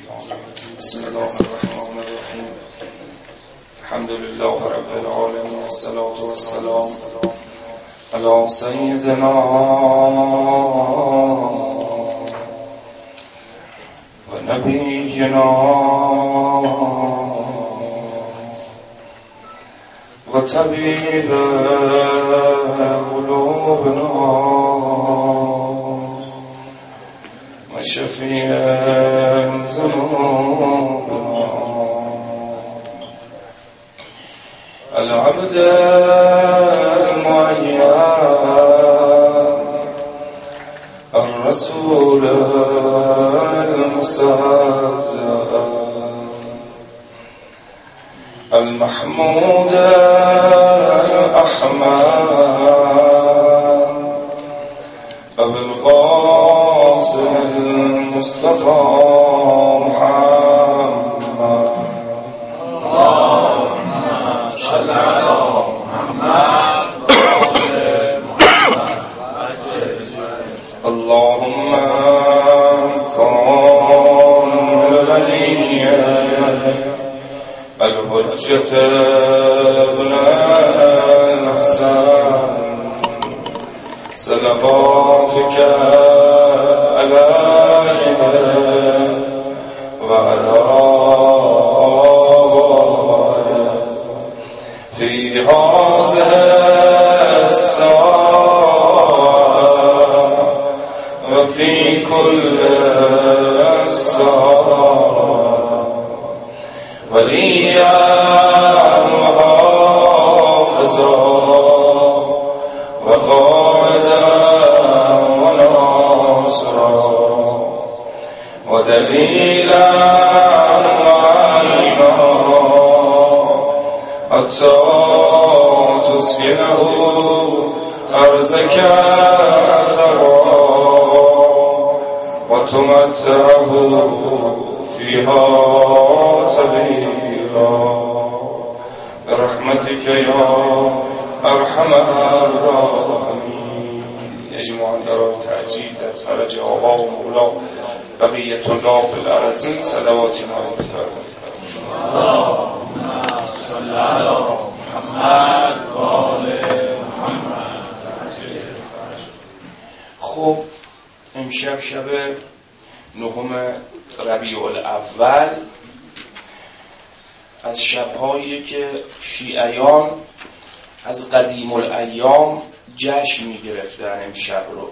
الشيطان الرجيم بسم الله الرحمن الرحيم الحمد لله رب العالمين والصلاة والسلام على سيدنا ونبينا وطبيب قلوبنا وشفيع ذنوبنا العبد المعين الرسول المصدق المحمود الأحمد أبو القاسم المصطفى محمد اللهم صل على محمد وآل محمد اللهم كن لولي الحجة ابن الحسن صلواتك عليه وعلى آله في هذه الساعة وفي كل ساعة وليا وحافظا وقائدا وناصرا ودليلا وعينا حتى تسكنه أرزك ترى وتمتعه فيها تبيرا برحمتك يا أرحم الراحمين. اجمعا برای تعجیل در فرج آقا و مولا بقیت الله فی الارضین صلوات ما بفرمایید. اللهم صل على محمد وآل محمد. خب امشب شب 9 ربیع الاول از شب‌هایی که شیعیان از قدیم الایام جشن می‌گرفتن امشب رو،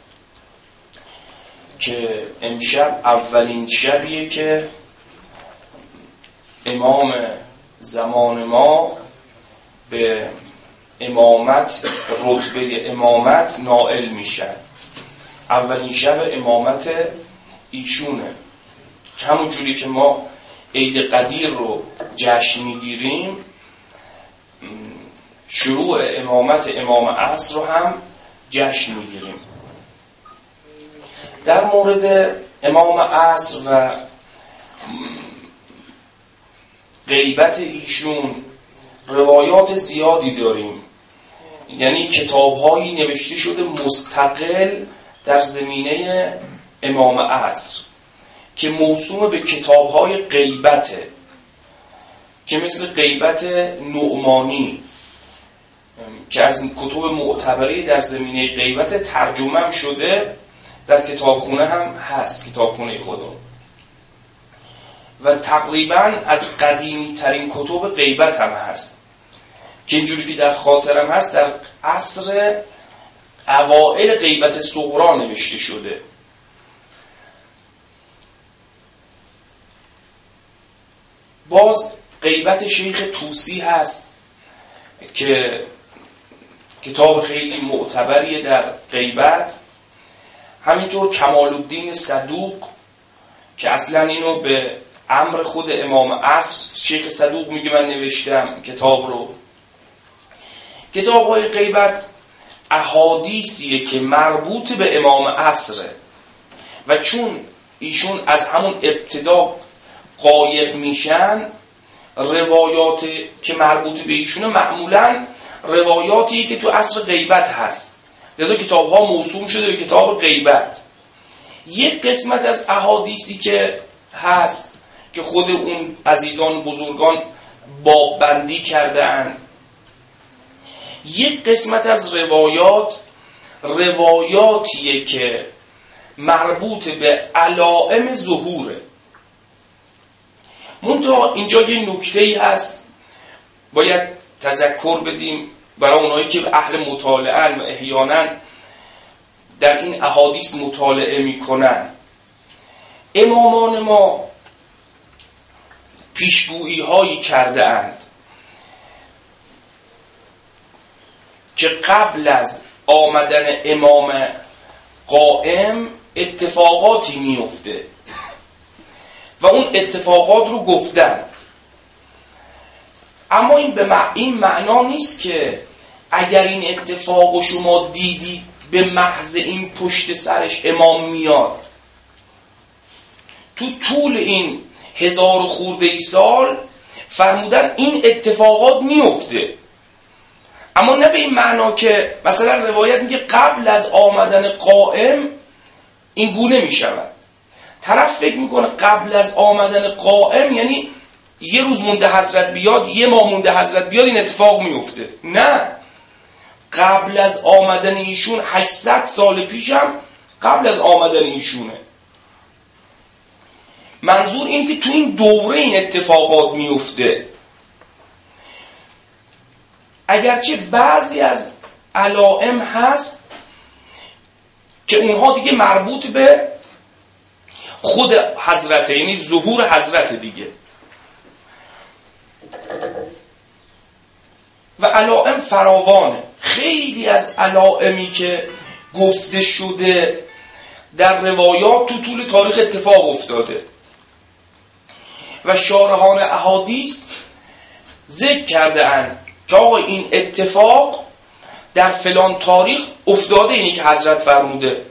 که امشب اولین شبیه که امام زمان ما به امامت، رتبه امامت نائل میشن. اولین شب امامت ایشونه. همون جوری که ما عید قدیر رو جشن میگیریم، شروع امامت امام عصر رو هم جشن میگیریم. در مورد امام عصر و غیبت ایشون روایات زیادی داریم، یعنی کتاب‌هایی نوشته شده مستقل در زمینه امام عصر که موسوم به کتاب‌های غیبته، که مثل غیبت نعمانی که از کتب معتبری در زمینه غیبت ترجمه هم شده، در کتابخونه هم هست، کتابخونه خودم، و تقریبا از قدیمی ترین کتب غیبت هم هست، که اینجوری که در خاطرم هست در عصر اوائل غیبت صغرا نوشته شده. باز غیبت شیخ طوسی هست که کتاب خیلی معتبریه در غیبت. همینطور کمال الدین صدوق که اصلا اینو به امر خود امام عصر شیخ صدوق میگه من نوشتم کتاب رو. کتاب‌های غیبت احادیثیه که مربوط به امام عصره و چون ایشون از همون ابتدا غایب میشن، روایات که مربوط به ایشونه معمولاً روایاتی که تو عصر غیبت هست، لذا کتاب‌ها موسوم شده به کتاب غیبت. یک قسمت از احادیثی که هست که خود اون عزیزان بزرگان باب‌بندی کرده‌اند. یک قسمت از روایاتیه که مربوط به علائم ظهوره. منتها اینجا یه نکته‌ای هست باید تذکر بدیم برای اونایی که اهل مطالعه‌اند و احیانا در این احادیث مطالعه میکنن. امامان ما پیشگویی هایی کرده اند که قبل از آمدن امام قائم اتفاقاتی میفته و اون اتفاقات رو گفتن. اما این معنا نیست که اگر این اتفاق شما دیدید به محض این پشت سرش امام میاد. تو طول این 1000 خورده سال فرمودن این اتفاقات میفته، اما نه به این معنا که مثلا روایت میگه قبل از آمدن قائم این گونه میشود. طرف فکر میکنه قبل از آمدن قائم یعنی یه روز مونده حضرت بیاد، یه ماه مونده حضرت بیاد این اتفاق میفته. نه، قبل از آمدن ایشون 800 سال پیشم قبل از آمدن ایشونه. منظور این که تو این دوره این اتفاقات میفته. اگرچه بعضی از علائم هست که اونها دیگه مربوط به خود حضرت، یعنی ظهور حضرت دیگه، و علائم فراوانه. خیلی از علائمی که گفته شده در روایات تو طول تاریخ اتفاق افتاده و شارحان احادیث ذکر کرده اند که آقا این اتفاق در فلان تاریخ افتاده، اینی که حضرت فرموده.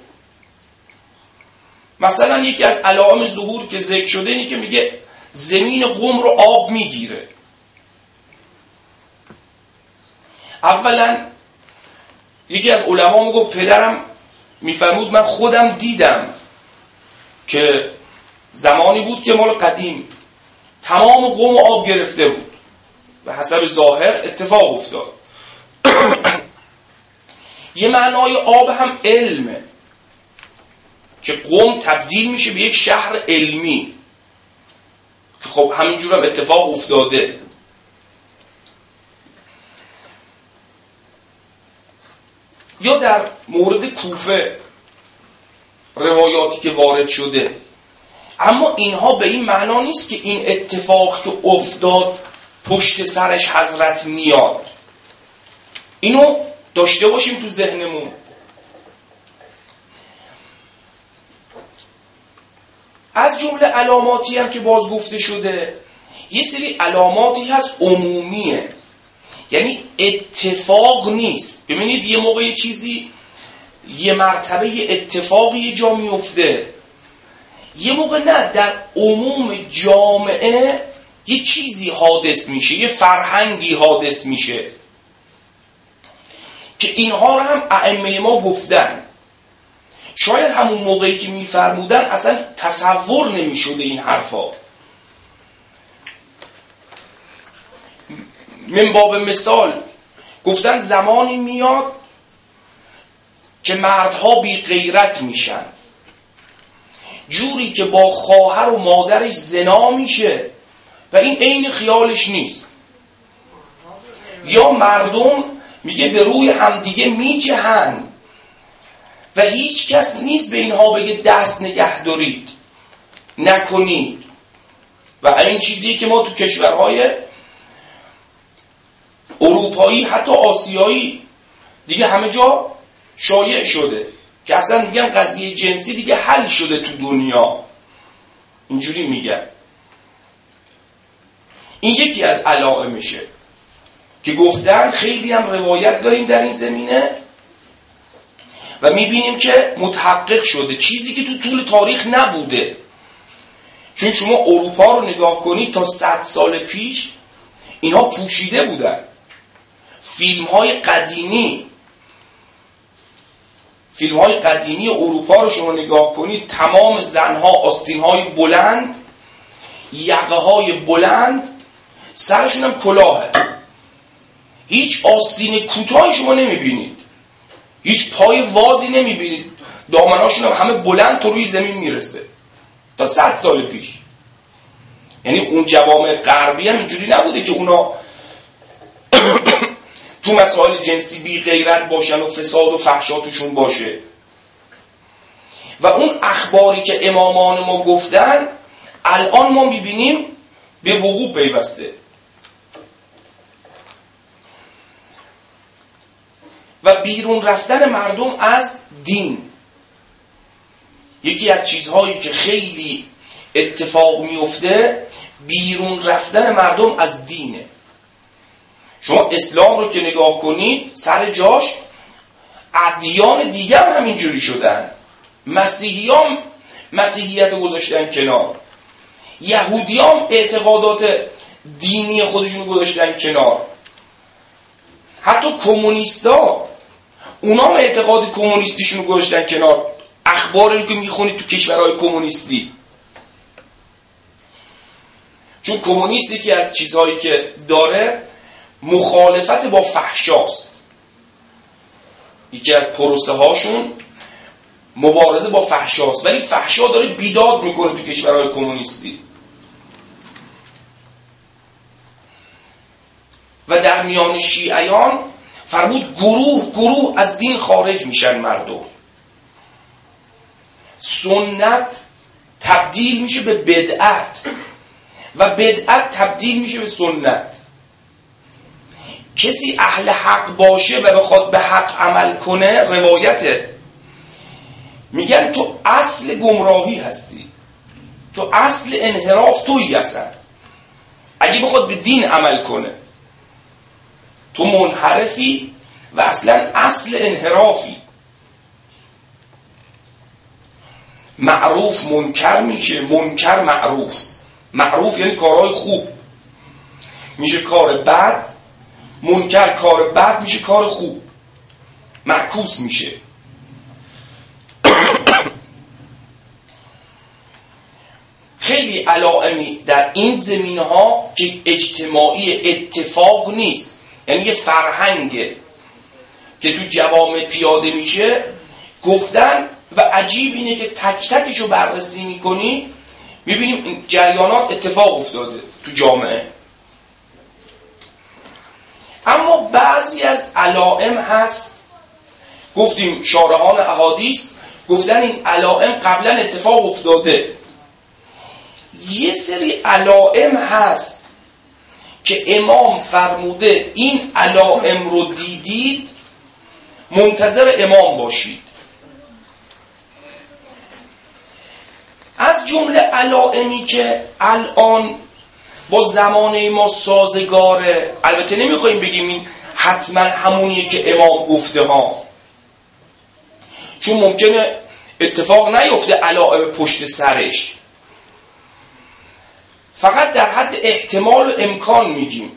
مثلا یکی از علائم ظهور که ذکر شده اینی که میگه زمین قم رو آب میگیره. اولا یکی از علما میگفت پدرم میفرمود من خودم دیدم که زمانی بود که مال قدیم تمام قم آب گرفته بود و حسب ظاهر اتفاق افتاد. یه معنای آب هم علمه که قم تبدیل میشه به یک شهر علمی که خب همینجور هم اتفاق افتاده. یا در مورد کوفه روایاتی که وارد شده، اما اینها به این معنا نیست که این اتفاق که افتاد پشت سرش حضرت میاد. اینو داشته باشیم تو ذهنمون. از جمله علاماتی هم که باز گفته شده، یه سری علاماتی هست عمومیه، یعنی اتفاق نیست. ببینید یه موقع یه چیزی یه مرتبه یه اتفاقی یه جا میفته، یه موقع نه، در عموم جامعه یه چیزی حادث میشه، یه فرهنگی حادث میشه که اینها رو هم ائمه ما گفتن. شاید همون موقعی که میفرمودن اصلا تصور نمیشده این حرفا. من باب مثال گفتن زمانی میاد که مردها بی غیرت میشن، جوری که با خواهر و مادرش زنا میشه و این عین خیالش نیست. یا مردم میگه به روی همدیگه میجهن و هیچ کس نیست به اینها بگه دست نگه دارید نکنید. و این چیزیه که ما تو کشورهای اروپایی حتی آسیایی دیگه همه جا شایع شده که اصلا میگن قضیه جنسی دیگه حل شده تو دنیا، اینجوری میگن. این یکی از علائمشه که گفتن. خیلی هم روایت داریم در این زمینه و میبینیم که متحقق شده، چیزی که تو طول تاریخ نبوده. چون شما اروپا رو نگاه کنید تا 100 سال پیش اینها پوشیده بودن. فیلم های قدیمی اروپا رو شما نگاه کنید، تمام زنها آستین های بلند یقه های بلند، سرشون هم کلاهه، هیچ آستین کوتاهی شما نمیبینید، هیچ پای وازی نمیبینید، دامناشون هم همه بلند تا روی زمین میرسه تا 100 سال پیش. یعنی اون جوامع غربی هم اینجوری نبوده که اونا تو مسائل جنسی بی غیرت باشن و فساد و فحشاتشون باشه. و اون اخباری که امامان ما گفتن الان ما میبینیم به وقوع پیوسته. و بیرون رفتن مردم از دین یکی از چیزهایی که خیلی اتفاق میفته، بیرون رفتن مردم از دینه. شما اسلام رو که نگاه کنید سر جاش، ادیان دیگه هم همینجوری شدن. مسیحیان مسیحیت رو گذاشتن کنار، یهودیان اعتقادات دینی خودشون رو گذاشتن کنار، حتی کمونیستا اونا هم اعتقاد کمونیستیشون رو گذاشتن کنار. اخباری که میخونید تو کشورهای کمونیستی، چون کمونیستی که از چیزهایی که داره مخالفت با فحشاست، یکی از پروسه هاشون مبارزه با فحشاست، ولی فحشا داره بیداد میکنه تو کشورهای کمونیستی. و در میان شیعیان فرمود گروه از دین خارج میشن مردم، سنت تبدیل میشه به بدعت و بدعت تبدیل میشه به سنت. کسی اهل حق باشه و بخواد به حق عمل کنه، روایته، میگن تو اصل گمراهی هستی، تو اصل انحراف تویی هستن. اگه بخواد به دین عمل کنه تو منحرفی و اصلا اصل انحرافی. معروف منکر میشه، منکر معروف. معروف یعنی کارهای خوب میشه کار بد، منکر کار بد میشه کار خوب، معکوس میشه. خیلی علائمی در این زمینه‌ها که اجتماعی اتفاق نیست، یعنی یه فرهنگه که تو جوامع پیاده میشه گفتن. و عجیب اینه که تک تکشو بررسی میکنی میبینیم این جریانات اتفاق افتاده تو جامعه. اما بعضی از علائم هست، گفتیم شارحان احادیث گفتن این علائم قبلا اتفاق افتاده. یه سری علائم هست که امام فرموده این علائم رو دیدید منتظر امام باشید. از جمله علائمی که الان با زمانه ما سازگاره، البته نمیخوایم بگیم این حتما همونیه که امام گفته ها، چون ممکنه اتفاق نیفته علائم پشت سرش، فقط در حد احتمال و امکان میگیم.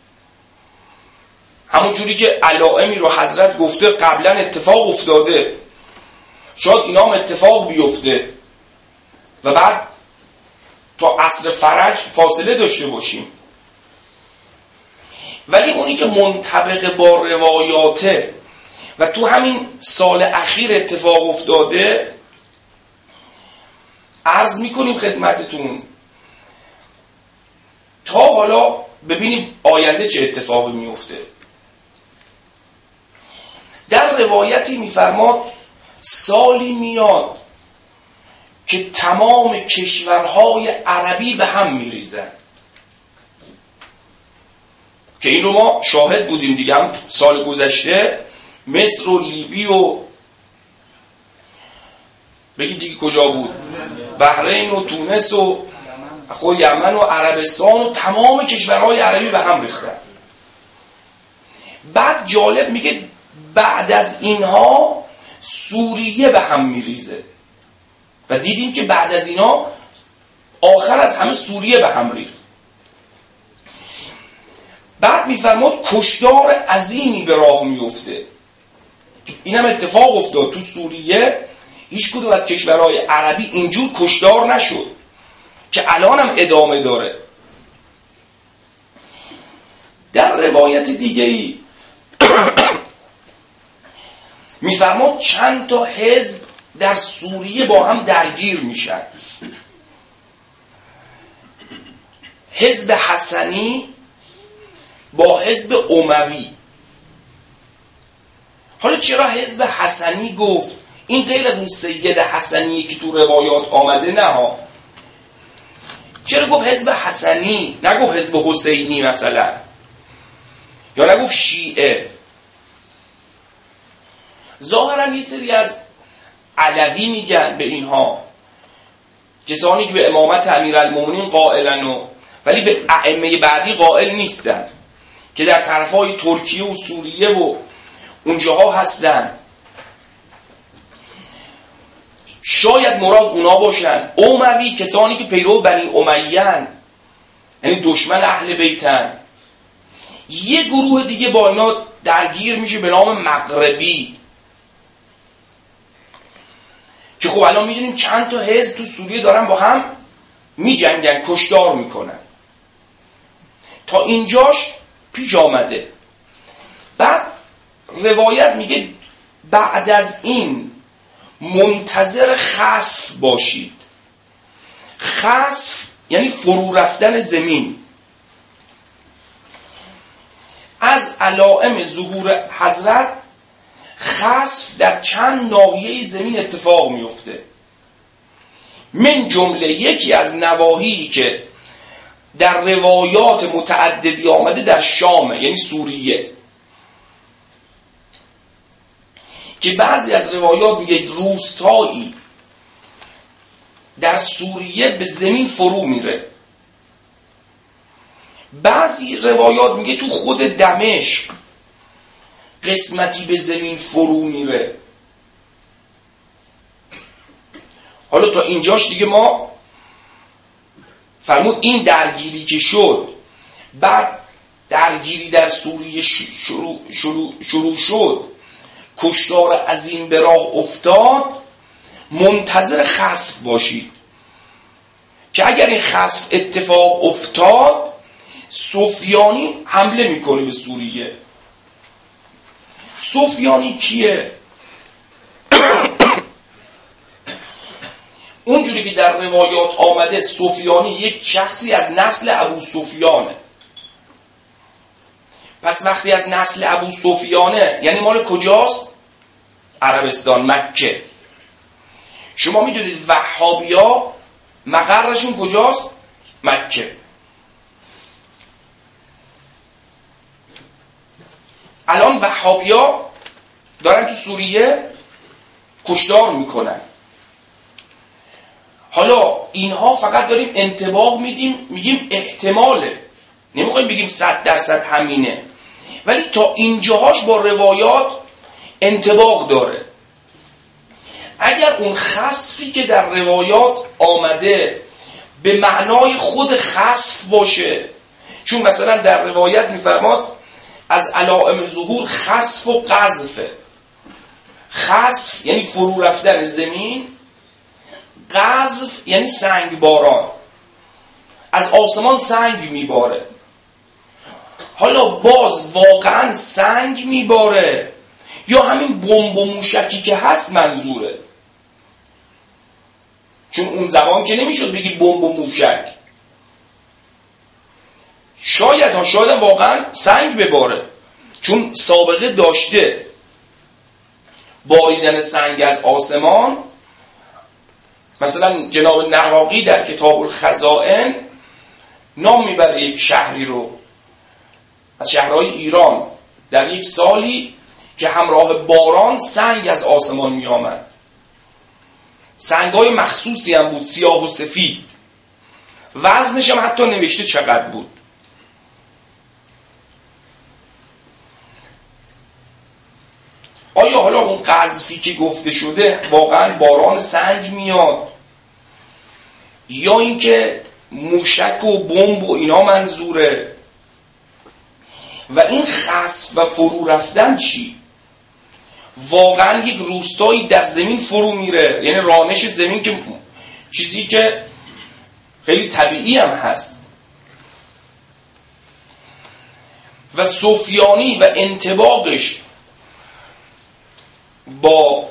همون جوری که علائمی رو حضرت گفته قبلا اتفاق افتاده، شاید اینا هم اتفاق بیفته و بعد تا عصر فرج فاصله داشته باشیم. ولی اونی که منطبق با روایاته و تو همین سال اخیر اتفاق افتاده، عرض میکنیم خدمتتون تا حالا ببینیم آینده چه اتفاقی میفته. در روایتی میفرماد سالی میاد که تمام کشورهای عربی به هم میریزن، که این رو ما شاهد بودیم دیگه. هم سال گذشته مصر و لیبی و بگید دیگه کجا بود، بحرین و تونس و خود یمن و عربستان و تمام کشورهای عربی به هم ریختن. بعد جالب میگه بعد از اینها سوریه به هم میریزه و دیدیم که بعد از اینا آخر از همه سوریه به هم ریخت. بعد میفرماد کشتار عظیمی به راه میفته. اینم اتفاق افتاد تو سوریه، هیچ کدوم از کشورهای عربی اینجور کشتار نشد. که الان هم ادامه داره. در روایت دیگه‌ای میفرماد چند تا حزب در سوریه با هم درگیر میشن. حزب حسنی با حزب اموی. حالا چرا حزب حسنی گفت؟ این غیر از اون سید حسنی که تو روایات آمده نه ها. چرا گفت حزب حسنی؟ نگفت حزب حسینی مثلا، یا نگفت شیعه. ظاهرا یه سری از علوی میگن به اینها، کسانی که به امامت امیرالمومنین قائلن ولی به ائمه بعدی قائل نیستن، که در طرفای ترکیه و سوریه و اونجاها هستن. شاید مراد اونا باشن. اموی کسانی که پیرو بنی امیه‌اند، یعنی دشمن اهل بیتن. یه گروه دیگه با اینا درگیر میشه به نام مغربی، که خب الان میدونیم چند تا حزب تو سوریه دارن با هم میجنگن، کشتار میکنن. تا اینجاش پیش آمده. بعد روایت میگه بعد از این منتظر خسف باشید. خسف یعنی فرو رفتن زمین. از علائم ظهور حضرت خسف در چند ناحیه زمین اتفاق میفته. من جمله یکی از نواحی که در روایات متعددی آمده در شام، یعنی سوریه، که بعضی از روایات میگه روستایی در سوریه به زمین فرو میره. بعضی روایات میگه تو خود دمشق قسمتی به زمین فرو میره. حالا تا اینجاش دیگه ما فرمود این درگیری که شد، بعد درگیری در سوریه شروع شد، کشتار عظیم به راه افتاد، منتظر خسف باشید که اگر این خسف اتفاق افتاد سفیانی حمله میکنه به سوریه. سفیانی کیه؟ اونجوری که در روایات آمده سفیانی یک شخصی از نسل ابو سفیانه. پس وقتی از نسل ابو سفیانه یعنی مال کجاست؟ عربستان، مکه. شما میدونید وهابیا مقرشون کجاست؟ مکه. الان وهابیا دارن تو سوریه کشتار میکنن. حالا اینها فقط داریم انطباق میدیم، میگیم احتماله، نمیخوایم بگیم 100% همینه، ولی تا اینجاهاش با روایات انطباق داره. اگر اون خسفی که در روایات آمده به معنای خود خسف باشه، چون مثلا در روایت میفرماد از علائم ظهور خسف و قذف. خسف یعنی فرو رفتن زمین، قذف یعنی سنگ باران، از آسمان سنگ میباره. حالا باز واقعا سنگ میباره یا همین بمب و موشکی که هست منظوره؟ چون اون زمان که نمیشد بگی بمب و موشک. شاید واقعا سنگ بباره، چون سابقه داشته باریدن سنگ از آسمان. مثلا جناب نراقی در کتاب الخزائن نام میبره یک شهری رو از شهرهای ایران در یک سالی که همراه باران سنگ از آسمان می آمد. سنگ‌های مخصوصی هم بود، سیاه و سفید. وزنش هم حتی نوشته چقدر بود. آیا حالا اون قذفی که گفته شده واقعا باران سنگ میاد، یا اینکه موشک و بمب و اینا منظوره؟ و این خسف و فرو رفتن چی؟ واقعا یک روستایی در زمین فرو میره، یعنی رانش زمین، که چیزی که خیلی طبیعی هم هست. و سفیانی و انطباقش با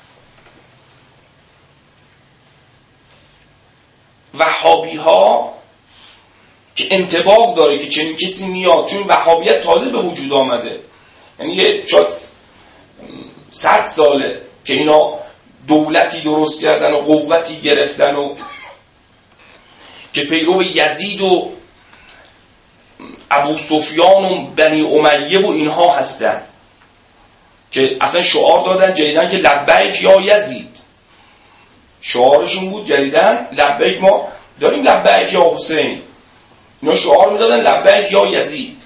وهابی ها که انطباق داره که چنین کسی میاد، چون وهابیت تازه به وجود آمده، یعنی یه شاید 100 ساله که اینا دولتی درست کردن و قوتی گرفتن و که پیرو یزید و ابو سفیان و بنی امیه و اینها هستن که اصلا شعار دادن جدیدن که لبیک یا یزید، شعارشون بود جدیدن لبیک ما داریم لبیک یا حسین، اینا شعار میدادن لبیک یا یزید.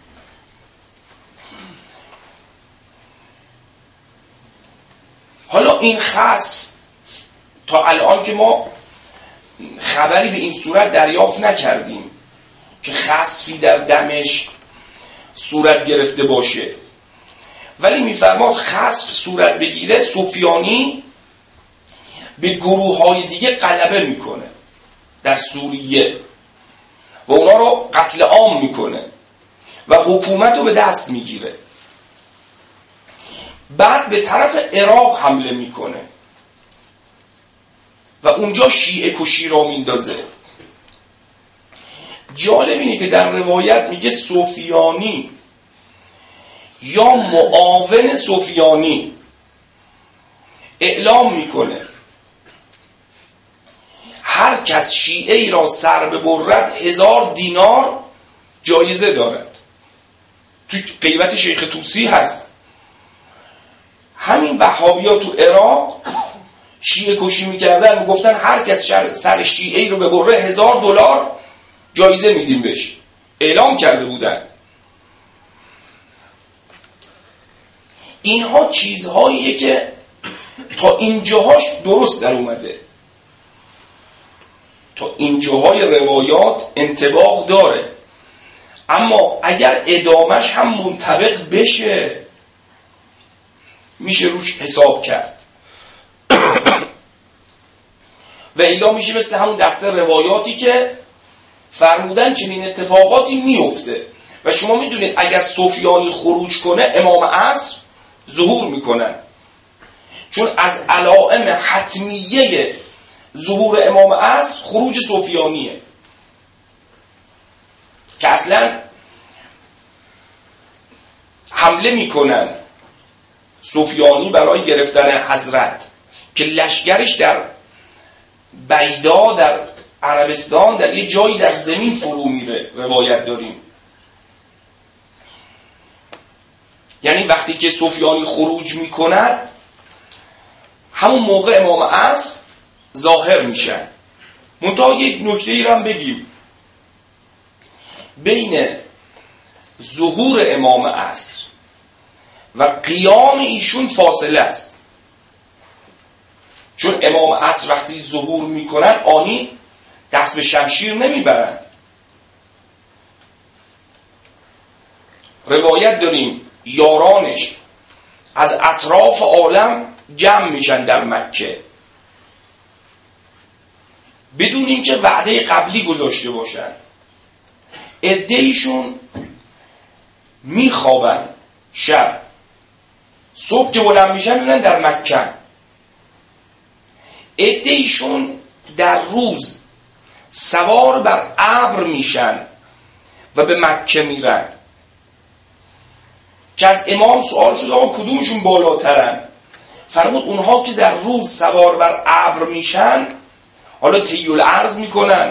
حالا این خسف تا الان که ما خبری به این صورت دریافت نکردیم که خسفی در دمشق صورت گرفته باشه، ولی میفرماد خسف صورت بگیره سفیانی به گروه های دیگه غلبه میکنه در سوریه و اونا رو قتل عام میکنه و حکومت رو به دست میگیره. بعد به طرف عراق حمله میکنه و اونجا شیعه کشی را میندازه. جالب اینه که در روایت میگه سفیانی یا معاون سفیانی اعلام میکنه هر کس شیعه ای را سر ببرد 1000 دینار جایزه دارد. تو غیبت شیخ طوسی هست. همین وهابی‌ها تو عراق شیعه کشی میکردن، میگفتن هر کس سر شیعه ای رو ببره 1000 دلار جایزه میدیم بهش. اعلام کرده بودن. اینها چیزهاییه که تا اینجاهاش درست در اومده، تا اینجاهای روایات انطباق داره، اما اگر ادامش هم منطبق بشه میشه روش حساب کرد و الا میشه مثل همون دسته روایاتی که فرمودن چنین اتفاقاتی میفته و شما میدونید اگر سفیانی خروج کنه امام عصر ظهور میکنن، چون از علائم حتمیه ظهور امام عصر خروج سفیانیه که اصلا حمله میکنن سفیانی برای گرفتن حضرت که لشکرش در بیدا در عربستان در یه جایی در زمین فرو میره. روایت داریم یعنی وقتی که سفیانی خروج میکنن همون موقع امام عصر ظاهر میشن. منتها یک نکته ای رو هم بگیم، بین ظهور امام عصر و قیام ایشون فاصله است، چون امام عصر وقتی ظهور میکنن آنی دست به شمشیر نمیبرن. روایت داریم یارانش از اطراف عالم جمع میشن در مکه بدون اینکه وعده قبلی گذاشته باشن. عده‌ایشون میخوابن شب، صبح که بلند میشن میرن در مکه. عده‌ایشون در روز سوار بر ابر میشن و به مکه میرن که از امام سوال شد آقا کدومشون بالاترن؟ فرمود اونها که در روز سوار بر ابر میشن حالا طی الارض میکنن،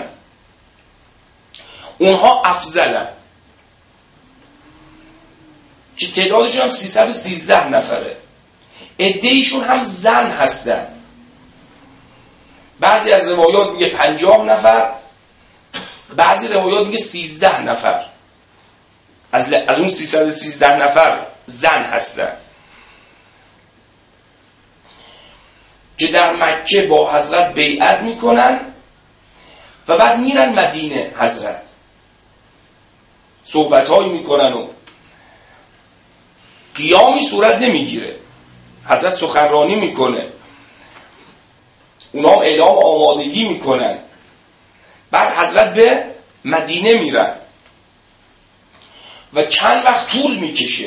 اونها افضلن که تعدادشون هم 313 نفره. عده‌ایشون هم زن هستن، بعضی از روایات میگه 50 نفر، بعضی روایات میگه 13 نفر از اون 313 نفر زن هستن که در مکه با حضرت بیعت میکنن و بعد میرن مدینه. حضرت صحبت‌هایی میکنن و قیامی صورت نمیگیره، حضرت سخنرانی میکنه، اونا اعلام آمادگی میکنن بعد حضرت به مدینه میرن و چند وقت طول میکشه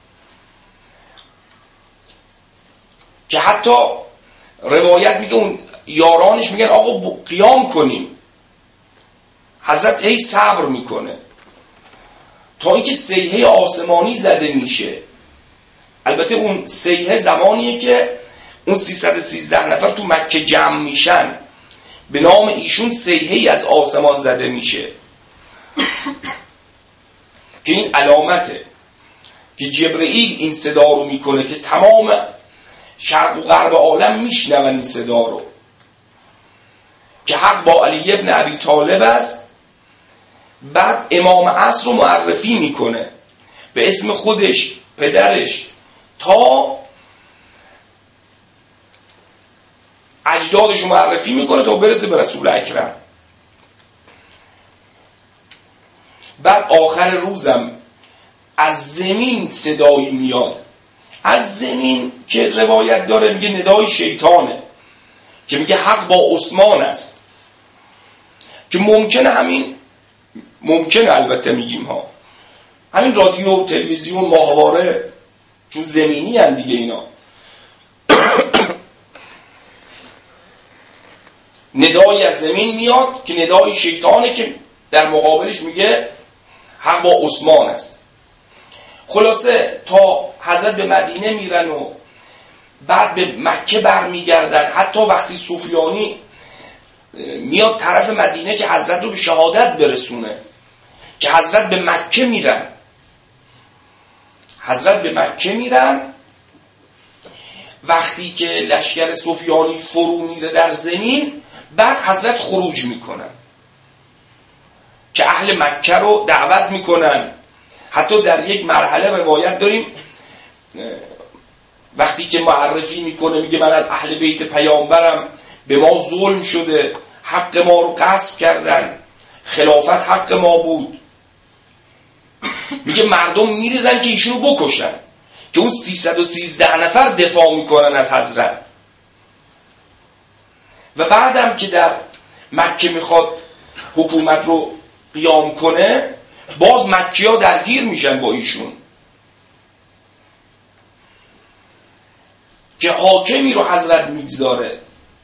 که حتی روایت میگه اون یارانش میگن آقا قیام کنیم. حضرت هی صبر میکنه تا اینکه صیحه آسمانی زده میشه. البته اون صیحه زمانیه که اون 313 نفر تو مکه جمع میشن، به نام ایشون صیحه‌ای از آسمان زده میشه که این علامته که جبرئیل این صدا رو میکنه که تمام شرق و غرب عالم میشنون این صدا رو که حق با علی ابن ابی طالب است. بعد امام عصر رو معرفی میکنه به اسم خودش، پدرش، تا اجدادش رو معرفی میکنه تا برسه به رسول اکرم. بعد آخر روزم از زمین صدایی میاد، از زمین که روایت داره میگه ندای شیطانه که میگه حق با عثمان است، که ممکنه البته میگیم ها همین رادیو و تلویزیون ماهواره چون زمینی هن دیگه اینا ندایی از زمین میاد که ندای شیطانه که در مقابلش میگه حق با عثمان است. خلاصه تا حضرت به مدینه میرن و بعد به مکه برمیگردن. حتی وقتی سفیانی میاد طرف مدینه که حضرت رو به شهادت برسونه، که حضرت به مکه میرن، وقتی که لشکر سفیانی فرو میره در زمین، بعد حضرت خروج میکنن که اهل مکه رو دعوت میکنن. حتی در یک مرحله روایت داریم وقتی که معرفی میکنه میگه من از اهل بیت پیامبرم، به ما ظلم شده، حق ما رو غصب کردن، خلافت حق ما بود. میگه مردم میریزن که ایشونو بکشن، که اون 313 نفر دفاع میکنن از حضرت. و بعدم که در مکه میخواد حکومت رو قیام کنه، باز مکی ها درگیر میشن با ایشون که حاکمی رو حضرت میگذاره.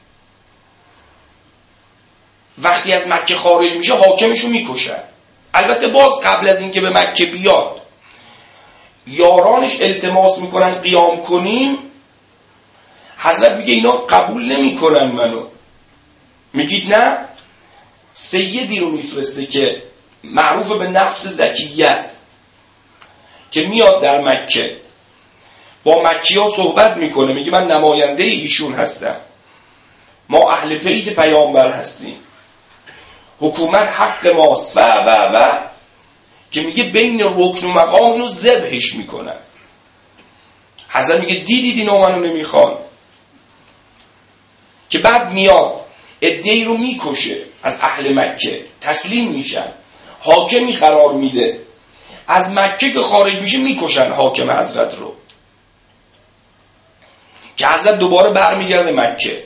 وقتی از مکه خارج میشه حاکمشو میکشن. البته باز قبل از اینکه به مکه بیاد یارانش التماس میکنن قیام کنیم، حضرت میگه اینا قبول نمیکنن منو. میگید نه، سیدی رو میفرسته که معروف به نفس زکیه است، که میاد در مکه با مکی ها صحبت میکنه، میگه من نماینده ایشون هستم، ما اهل بیت پیامبر هستیم، حکومت حق ماست و که میگه بین رکن و مقام اینو ذبحش میکنن. حضرت میگه دیدید اینا منو نمیخوان، که بعد میاد عده‌ای رو میکشه از اهل مکه، تسلیم میشن، حاکمی قرار میده، از مکه که خارج میشه میکشن حاکم حضرت رو، که حضرت دوباره برمیگرده مکه.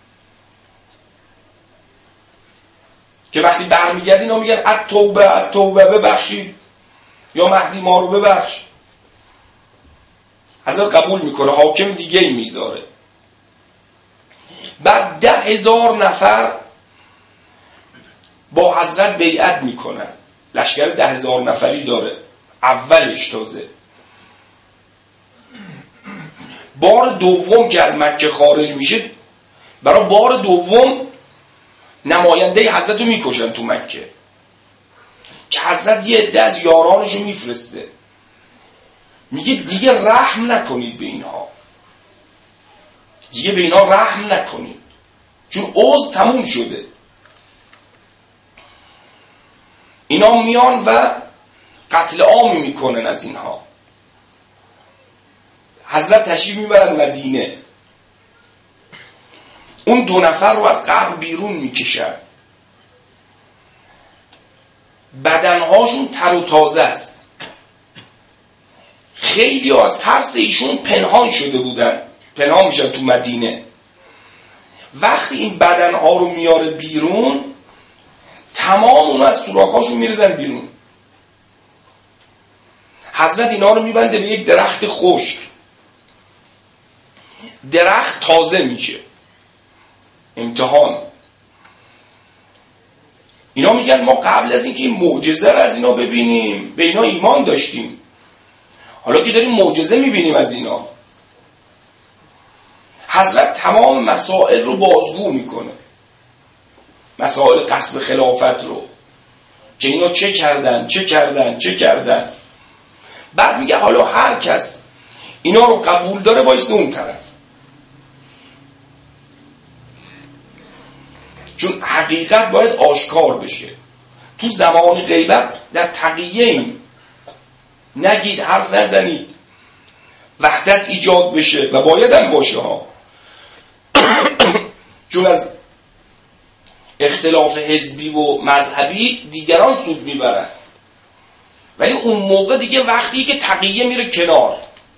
که وقتی برمیگرد اینا میگن التوبه ببخشید یا مهدی ما رو ببخش. حضرت قبول میکنه، حاکم دیگه ای میذاره. بعد 10,000 نفر با حضرت بیعت میکنن. لشکر 10,000 نفری داره اولش. تازه بار دوم که از مکه خارج میشه، برای بار دوم نماینده حضرت رو میکشن تو مکه، که حضرت یه عده از یارانش رو میفرسته، میگه دیگه رحم نکنید به اینها، دیگه به اینا رحم نکنید، چون عوض تموم شده. اینا میان و قتل عامی میکنن از اینها. حضرت تشریف میبرن مدینه، اون 2 نفر رو از قبر بیرون میکشن، بدنهاشون تر و تازه است. خیلی از ترس ایشون پنهان شده بودن، پنهان میشن تو مدینه. وقتی این بدنها رو میاره بیرون، تمام اون از سوراخ‌هاشون میرزن بیرون. حضرت اینا رو میبنده به یک درخت خشک. درخت تازه میشه. امتحان. اینا میگن ما قبل از اینکه این معجزه رو از اینا ببینیم به اینا ایمان داشتیم، حالا که داریم معجزه میبینیم از اینا. حضرت تمام مسائل رو بازگو میکنه، مسائل قصد خلافت رو که اینا چه کردن. بعد میگه حالا هر کس اینا رو قبول داره بایسته اون طرف، چون حقیقت باید آشکار بشه. تو زمان غیبت در تقیه ایم، نگید، حرف نزنید، وحدت ایجاد بشه و باید هم باشه ها. چون از اختلاف حزبی و مذهبی دیگران سود میبرن، ولی اون موقع دیگه وقتی که تقیه میره کنار،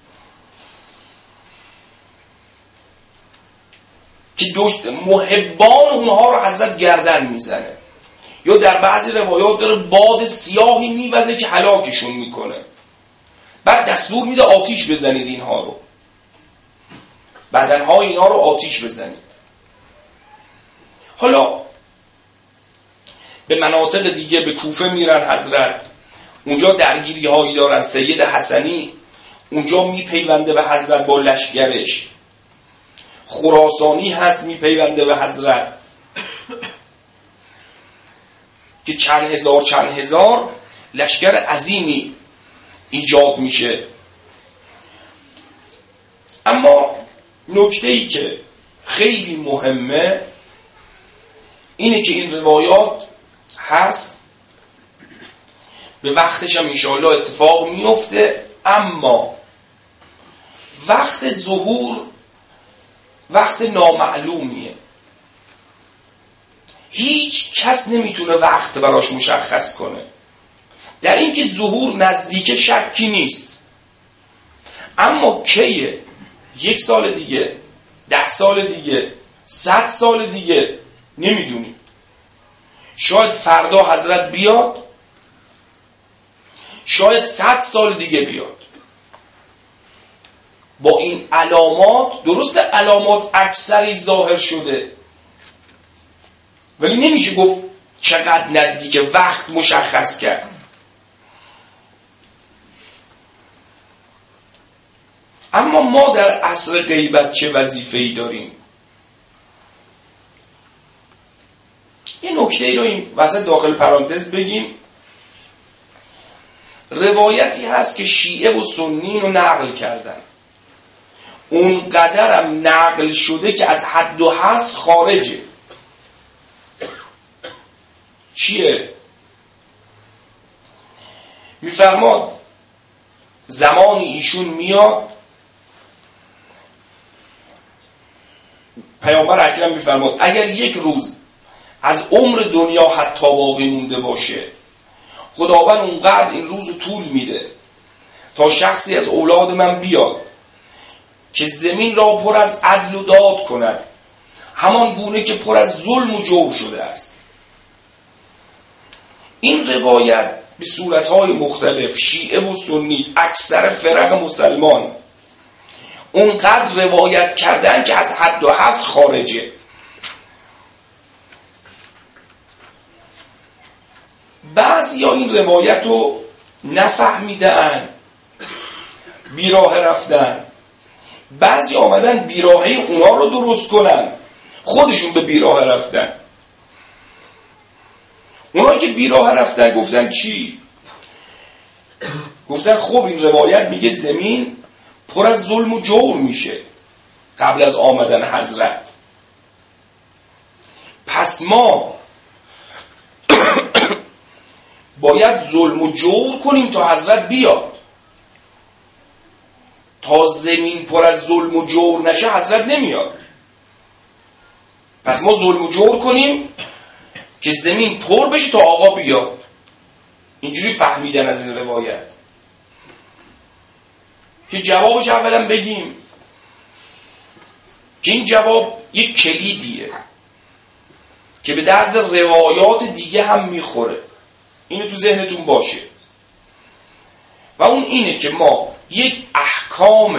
که محبان اونها رو حضرت گردن میزنه، یا در بعضی روایات داره باد سیاهی میوزه که هلاکشون میکنه. بعد دستور میده آتیش بزنید اینها رو، بدنهای اینا رو آتیش بزنید. حالا به مناطق دیگه، به کوفه میرن حضرت، اونجا درگیری هایی دارن. سید حسنی اونجا میپیونده به حضرت با لشکرش، خراسانی هست میپیونده به حضرت که چند هزار لشکر عظیمی ایجاد میشه. اما نکته‌ای که خیلی مهمه اینه که این روایات هست، به وقتش هم انشاءالله اتفاق میفته، اما وقت ظهور وقت نامعلومیه. هیچ کس نمیتونه وقت براش مشخص کنه. در این که ظهور نزدیک شکی نیست، اما کیه؟ 1 سال دیگه، 10 سال دیگه، 100 سال دیگه نمیدونیم. شاید فردا حضرت بیاد، شاید 100 سال دیگه بیاد. با این علامات، درست علامات اکثری ظاهر شده، ولی نمیشه گفت چقدر نزدیک وقت مشخص کرد. اما ما در عصر غیبت چه وظیفه‌ای داریم؟ یه نکته رو این وسط داخل پرانتز بگیم. روایتی هست که شیعه و سنی رو نقل کردن، اون قدرم نقل شده که از حد و حصر خارجه. چیه؟ میفرماد زمانی ایشون میاد، پیامبر اکرم میفرماد اگر 1 روز از عمر دنیا حتی باقی مونده باشه، خداوند اونقدر این روز طول میده تا شخصی از اولاد من بیاد که زمین را پر از عدل و داد کند، همان گونه که پر از ظلم و جور شده است. این روایت به صورتهای مختلف، شیعه و سنی، اکثر فرق مسلمان اونقدر روایت کردن که از حد و حصر خارجه. بعضی ها این روایت رو نفهمیدن، بیراه رفتن. بعضی آمدن بیراهی اونا رو درست کنن، خودشون به بیراه رفتن. اونا که بیراه رفتن گفتن چی؟ گفتن خب این روایت میگه زمین پر از ظلم و جور میشه قبل از آمدن حضرت، پس ما باید ظلم و جور کنیم تا حضرت بیاد. تا زمین پر از ظلم و جور نشه حضرت نمیاد. پس ما ظلم و جور کنیم که زمین پر بشه تا آقا بیاد. اینجوری فهمیدن از این روایت. که جوابش اولا بگیم که این جواب یک کلیدیه. که به درد روایات دیگه هم میخوره. اینو تو ذهنتون باشه. و اون اینه که ما یک احکام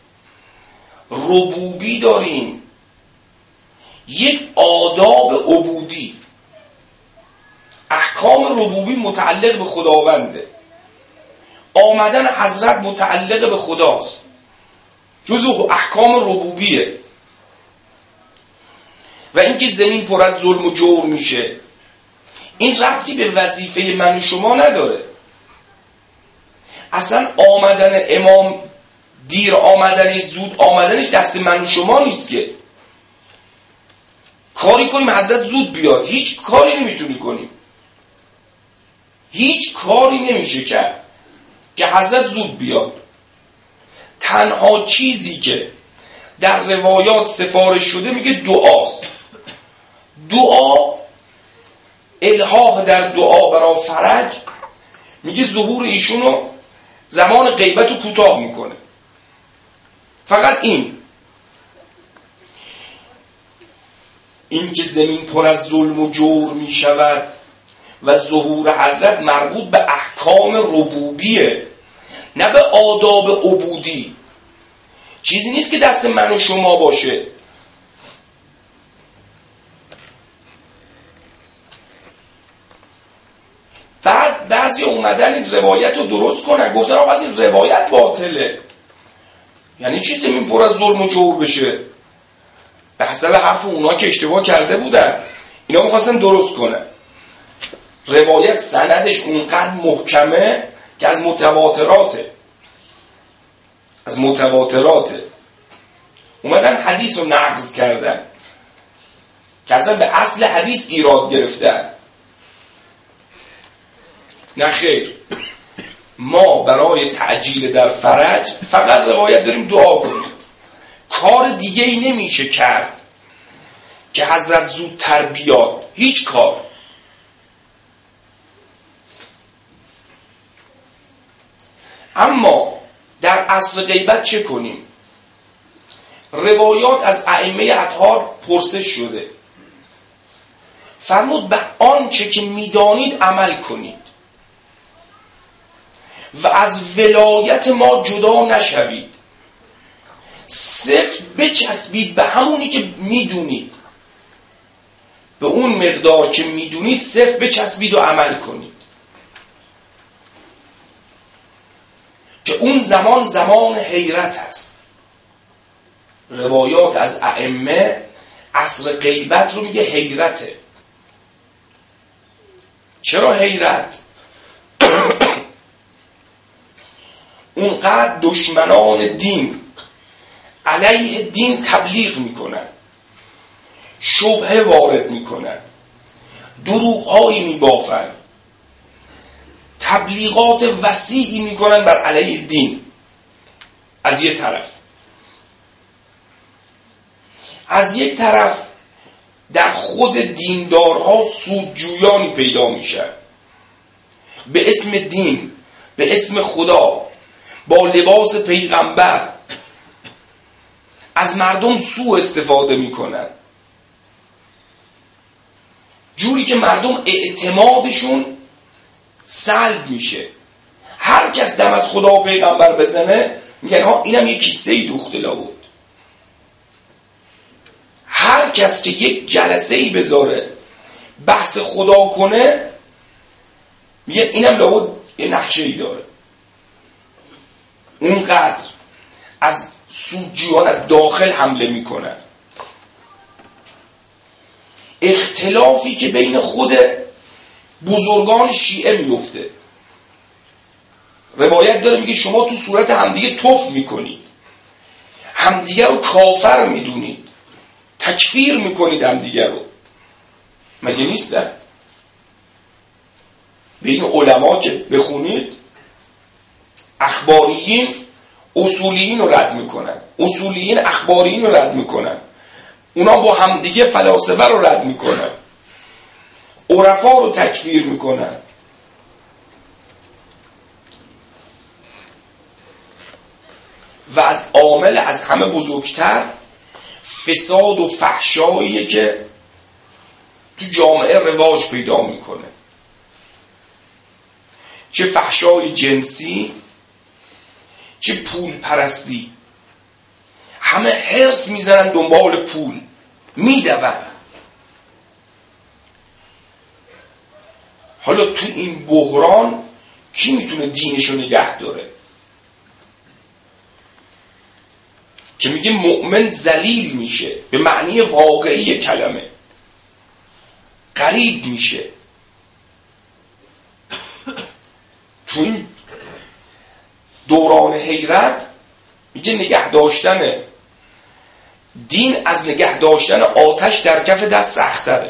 ربوبی داریم، یک آداب عبودی. احکام ربوبی متعلق به خداونده، آمدن حضرت متعلق به خداست، جزء احکام ربوبیه. و اینکه زمین پر از ظلم و جور میشه، این ربطی به وظیفه من و شما نداره. اصلا آمدن امام، دیر آمدنش، زود آمدنش دست من و شما نیست که کاری کنیم حضرت زود بیاد. هیچ کاری نمیتونی کنیم، هیچ کاری نمیشه کرد که حضرت زود بیاد. تنها چیزی که در روایات سفارش شده میگه دعاست. دعا، الحاح در دعا برای فرج، میگه ظهور ایشونو زمان غیبت رو کوتاه میکنه. فقط این که زمین پر از ظلم و جور میشود و ظهور حضرت مربوط به احکام ربوبیه، نه به آداب عبودی. چیزی نیست که دست من و شما باشه. بعضی اومدن این روایت رو درست کنن، گفتن آقا این روایت باطله. یعنی چی زمین پر از ظلم و جور بشه؟ به حسب حرف اونا که اشتباه کرده بودن، اینا میخواستن درست کنن. روایت سندش اونقدر محکمه که از متواتراته. اومدن حدیث رو نقض کردن که اصلا به اصل حدیث ایراد گرفتن. نه خیر، ما برای تعجیل در فرج فقط روایت داریم دعا کنیم. کار دیگه ای نمیشه کرد که حضرت زودتر بیاد، هیچ کار. اما در عصر غیبت چه کنیم؟ روایات از ائمه اطهار پرسش شده، فرمود به آنچه که میدانید عمل کنید و از ولایت ما جدا نشوید، سفت بچسبید به همونی که میدونید، به اون مقدار که میدونید سفت بچسبید و عمل کنید، که اون زمان حیرت است. روایات از ائمه عصر غیبت رو میگه حیرته. چرا حیرت؟ اونقدر دشمنان دین علیه دین تبلیغ میکنن، شبهه وارد میکنن، دروغ‌هایی میبافن، تبلیغات وسیعی میکنن بر علیه دین. از یک طرف، از یک طرف در خود دیندارها سودجویانی پیدا میشن، به اسم دین، به اسم خدا، با لباس پیغمبر از مردم سوء استفاده میکنن، جوری که مردم اعتمادشون سلب میشه. هر کس دم از خدا و پیغمبر بزنه میگن ها اینم یک کیسه‌ای دوخته لابد. هر کس که یک جلسه‌ای بذاره بحث خدا کنه میگه اینم لابد یه نقشه‌ای داره. اونقدر از سودجویان از داخل حمله میکنن. اختلافی که بین خود بزرگان شیعه میفته، روایت داره میگه شما تو صورت همدیگه توف میکنید، همدیگه رو کافر میدونید، تکفیر میکنید همدیگه رو. مگه نیسته؟ به این علما که بخونید، اخباریین اصولیین رو رد میکنن، اصولیین اخباریین رو رد میکنن، اونا با همدیگه فلاسفه رو رد میکنن، عرفا رو تکفیر میکنن. و از عامل از همه بزرگتر فساد و فحشاییه که تو جامعه رواج پیدا میکنه. چه فحشای جنسی، چه پول پرستی. همه حرص میزنن دنبال پول، میدون. حالا تو این بحران کی میتونه دینشو نگه داره؟ که میگه مؤمن ذلیل میشه به معنی واقعی کلمه، غریب میشه. تو این دوران حیرت میگه نگه داشتن دین از نگه داشتن آتش در کف دست سخت‌تره.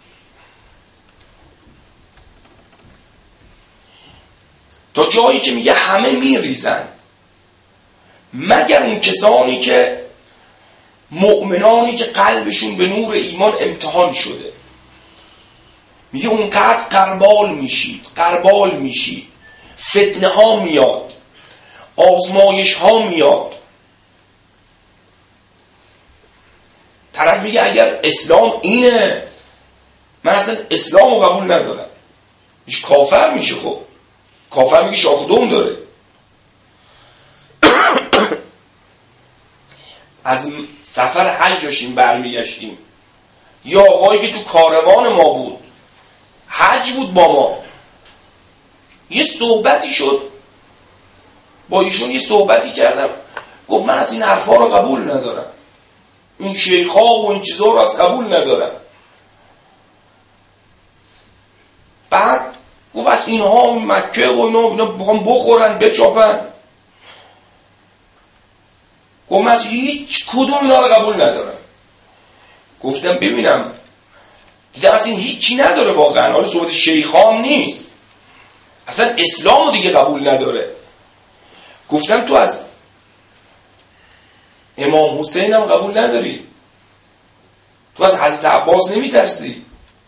تا جایی که میگه همه میریزن مگر اون کسانی که مؤمنانی که قلبشون به نور ایمان امتحان شده. میگه اونقدر قربال میشید، فتنه ها میاد، آزمایش ها میاد. طرف میگه اگر اسلام اینه، من اصلا اسلام رو قبول ندارم، هیچ کافر میشه. خب کافر میگه شاخدوم داره. از سفر حج داشتیم برمیگشتیم، یا آقایی که تو کاروان ما بود، حج بود با ما، یه صحبتی شد با ایشون، یه صحبتی کردم، گفت من از این حرفا رو قبول ندارم، این شیخا و این چیزا رو از قبول ندارم. بعد گفت از اینها مکه و اینا بخوام بخورن بچاپن. گفت من از هیچ کدوم اینا رو قبول ندارم. گفتم ببینم، دیدم از این هیچی نداره واقعا. حالا صحبت شیخام نیست، اصلا اسلام رو دیگه قبول نداره. گفتم تو از امام حسین هم قبول نداری، تو از حضرت عباس نمیترسی؟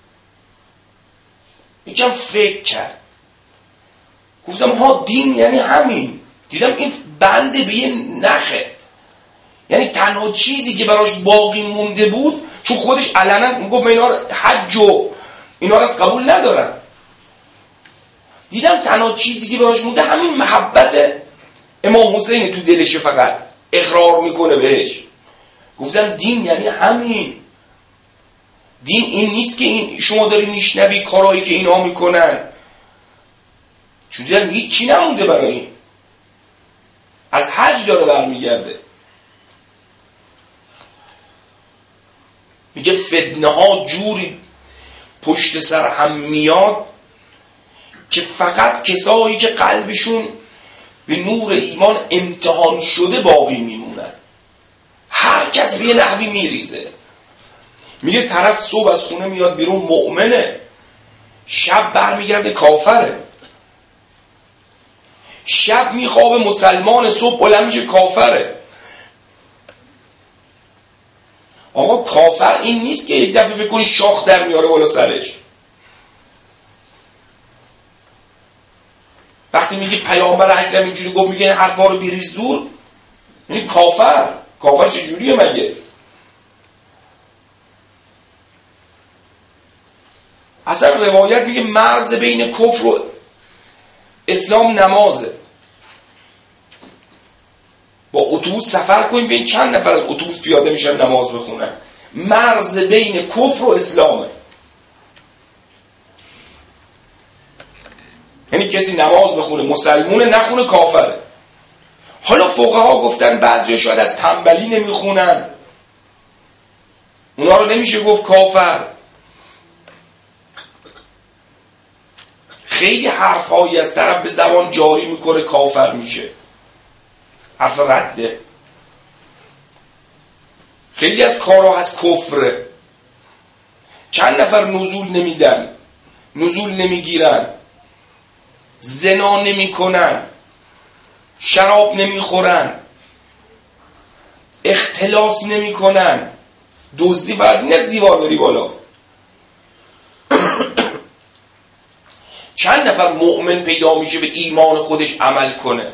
یکم فکر کرد. گفتم ها دین یعنی همین. دیدم این بنده به یه نخه، یعنی تنها چیزی که براش باقی مونده بود، چون خودش علنا میگفت من اینا رو حج و اینا رو از قبول ندارم، دیدم تنها چیزی که براش مونده همین محبت امام حسین تو دلشه، فقط اقرار میکنه بهش. گفتم دین یعنی همین. دین این نیست که این شما داری میشنوی کارهایی که اینا میکنن، چون دیدم هیچی نمونده برای این. از حج داره برمیگرده، میگه فتنه ها جوری پشت سر هم میاد که فقط کسایی که قلبشون به نور ایمان امتحان شده باقی میمونن. هر کس به یه نحوی میریزه. میگه طرف صبح از خونه میاد بیرون مؤمنه، شب برمیگرده کافره. شب میخوابه مسلمان، صبح بلند میشه کافره. آقا کافر این نیست که یک دفعه فکر کنی شاخ در میاره بالا سرش. وقتی میگی پیامبر اکرم اینجوری گفت، میگه این حرفا رو بریز دور، یعنی کافر چجوریه مگه؟ اصلا روایت میگه مرز بین کفر و اسلام نمازه. با اتوبوس سفر کنیم ببین چند نفر از اتوبوس پیاده میشن نماز بخونن. مرز بین کفر و اسلامه. یعنی کسی نماز بخونه مسلمونه، نخونه کافره. حالا فقها گفتن بعضی شاید از تنبلی نمیخونن، اونا رو نمیشه گفت کافر. خیلی حرفایی از طرف به زبان جاری میکنه کافر میشه، حرف رده. خیلی از کارها از کفره. چند نفر نزول نمیدن، نزول نمیگیرن، زنا نمیکنن، شراب نمیخورن، اختلاس نمیکنن، دزدی فقط این از دیوار بری بالا. چند نفر مؤمن پیدا میشه به ایمان خودش عمل کنه؟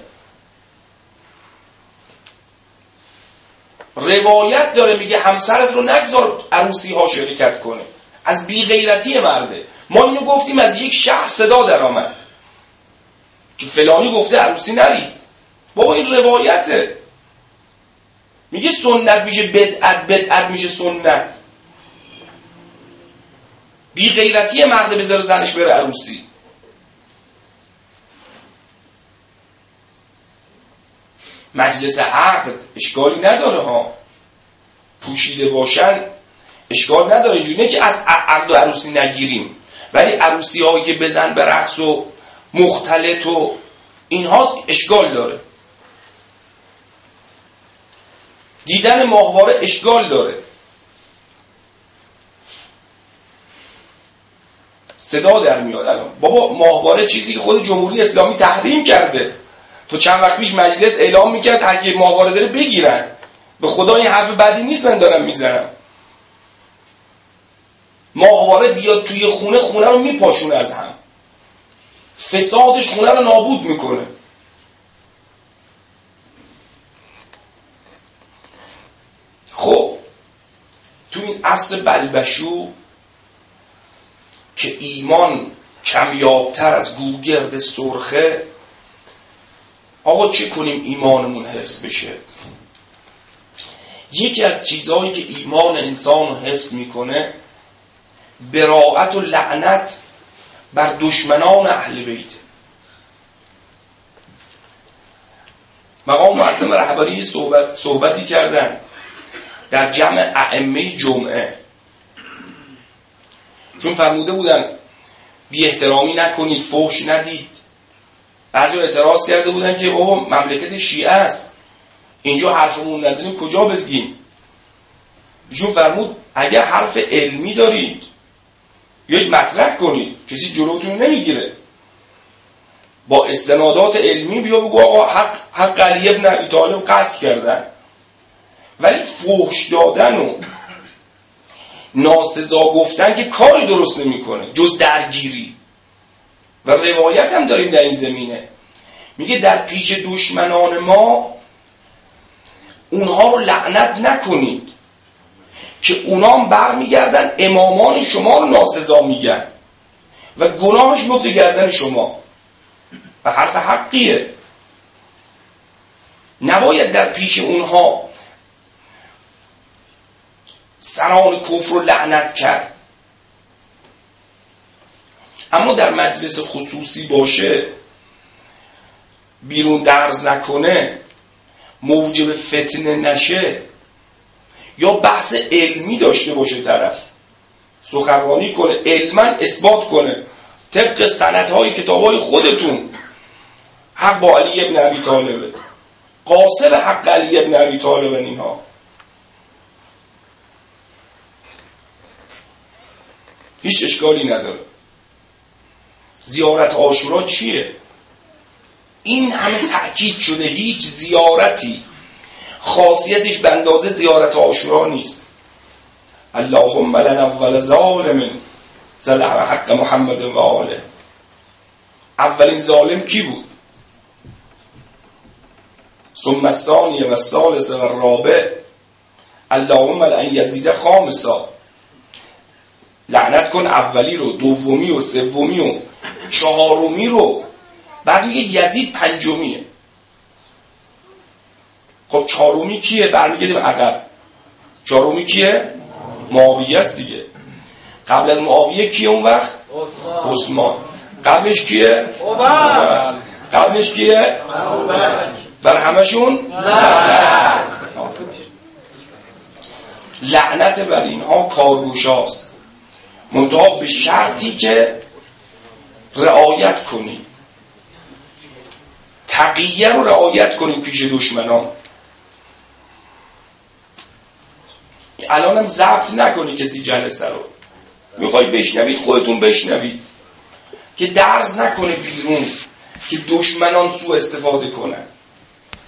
روایت داره میگه همسرت رو نگذار عروسی ها شرکت کنه. از بی غیرتی مرده. ما اینو گفتیم از یک شهر صدا در آمد که فلانی گفته عروسی نرید. بابا این روایته. میگه سنت میشه بدعت، بدعت میشه سنت. بی غیرتی مرده بذاره زنش بره عروسی. مجلس عقد اشکالی نداره ها، پوشیده باشن اشکال نداره، اینجوری نه که از عقد و عروسی نگیریم، ولی عروسی هایی که بزن به رقص و مختلط و اینها اشکال داره. دیدن ماهواره اشکال داره. صدا در میاد الان بابا ماهواره چیزی که خود جمهوری اسلامی تحریم کرده. تو چند وقت پیش مجلس اعلام میکرد هر کی ماهواره داره بگیرن. به خدا این حرف بدی نیست من دارم میزنم. ماهواره بیاد توی خونه، خونه رو میپاشونه از هم، فسادش خونه رو نابود میکنه. خب تو این عصر بلبشو که ایمان کمیابتر از گوگرد سرخه، آقا چه کنیم ایمانمون حفظ بشه؟ یکی از چیزهایی که ایمان انسان رو حفظ میکنه براءت و لعنت بر دشمنان اهل بیت. مقام معظم رهبری صحبتی کردن در جمع ائمه جمعه، چون فرموده بودن بی احترامی نکنید، فحش ندید. بعضی اعتراض کرده بودن که بابا مملکت شیعه است، اینجا حرفمون نزدیم کجا بگیم؟ ایشون فرمود اگر حرف علمی دارید بیایید مطرح کنید، کسی جلوتون نمیگیره. با استنادات علمی بیا بگو آقا حق علی بن ابی طالب قصد کردن. ولی فحش دادن و ناسزا گفتن که کاری درست نمیکنه جز درگیری. و روایت هم داریم در این زمینه، میگه در پیش دشمنان ما اونها رو لعنت نکنید که اونا هم برمیگردن امامان شما رو ناسزا میگن و گناهش میفته گردن شما. و حرف حقیه. نباید در پیش اونها سران کفر رو لعنت کرد. اما در مجلس خصوصی باشه، بیرون درز نکنه، موجب فتنه نشه، یا بحث علمی داشته باشه، طرف سخنرانی کنه، علما اثبات کنه طبق سندهای کتابهای خودتون حق با علی ابن ابی طالبه، قاصد حق علی ابن ابی طالبه. اینها هیچ اشکالی نداره. زیارت عاشورا چیه؟ این همه تأکید شده هیچ زیارتی خاصیتش به اندازه زیارت عاشورا نیست. اللهم لنا اول ظالم ظلم حق محمد و آله. اولین ظالم کی بود؟ ثم الثانی و الثالث و الرابع. اللهم لعن یزید خامسا. لعنت کن اولی رو، دومی و سومی و چهارمی رو. بعد میگه یزید پنجمیه. خب چهارمی کیه؟ برمیگردیم عقب. چهارمی کیه؟ معاویه است دیگه. قبل از معاویه کیه اون وقت؟ عثمان. قبلش کیه؟ عمر. قبلش کیه؟ بر همشون لعنت بر اینها کارگوشاست، منتها به شرطی که رعایت کنی، تقیه رو رعایت کنی پیش دشمنان. الان هم ضبط نکنی کسی جلسه رو، میخوای بشنوید خودتون بشنوید، که درز نکنه بیرون که دشمنان سوء استفاده کنن.